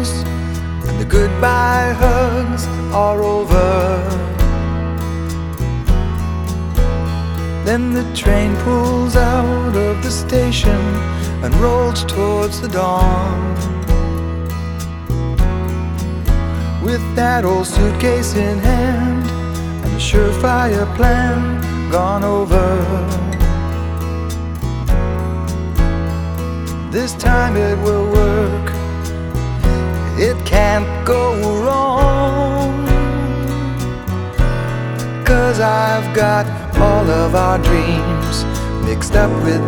close and the goodbye hugs are over. Then the train pulls out of the station and rolls towards the dawn. With that old suitcase in hand and a surefire plan gone over. This time it will work, it can't go wrong, 'cause I've got all of our dreams mixed up with